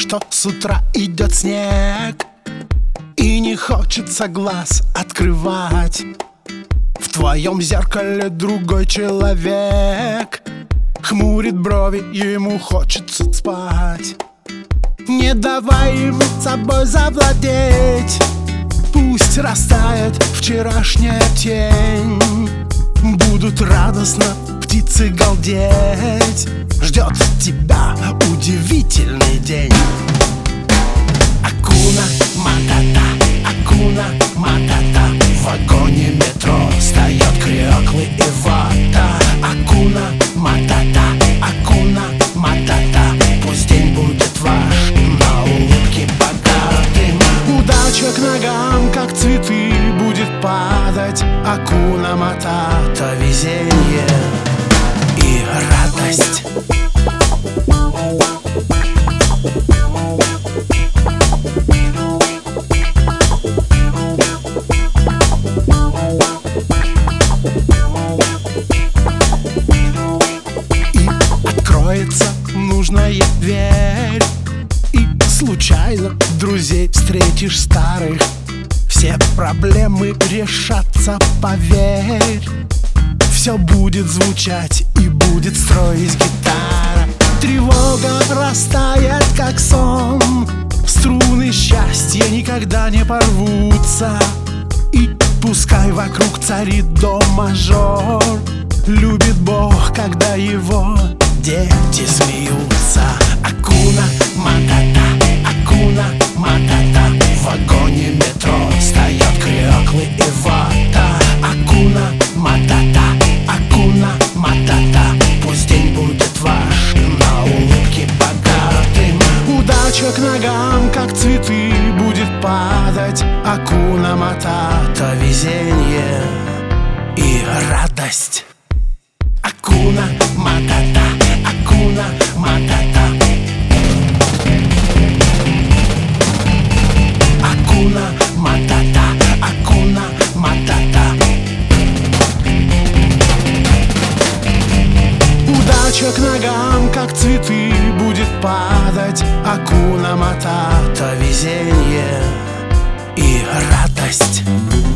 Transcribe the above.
что с утра идет снег, и не хочется глаз открывать. В твоем зеркале другой человек хмурит брови, ему хочется спать. Не давай ему собой завладеть, пусть растает вчерашняя тень. Будут радостно птицы галдеть, ждет тебя удивительный день. Акуна Матата, Акуна Матата, в вагоне метро встает крёклый Ивата. Акуна Матата, Акуна Матата, пусть день будет ваш, на улыбке богатым. Удача к ногам, как цветы, будет падать. Акуна Матата, везенье и радость. И откроется нужная дверь, и случайно друзей встретишь старых. Все проблемы решатся, поверь. Все будет звучать и будет строить гитара. Тревога растает, как сон, струны счастья никогда не порвутся. И пускай вокруг царит до мажор, любит Бог, когда его дети смеются. Акуна Матата, Акуна Матата, в вагоне метро встает крёклый Ивата. Акуна Матата, Акуна Матата, пусть день будет ваш, на улыбке богатым. Удача к ногам, как цветы, будет падать. Акуна Матата, везенье и радость. Акуна Матата, Акуна Матата, Акуна Матата, Акуна Матата. Удача к ногам, как цветы, будет падать. Акуна Матата, везенье и радость.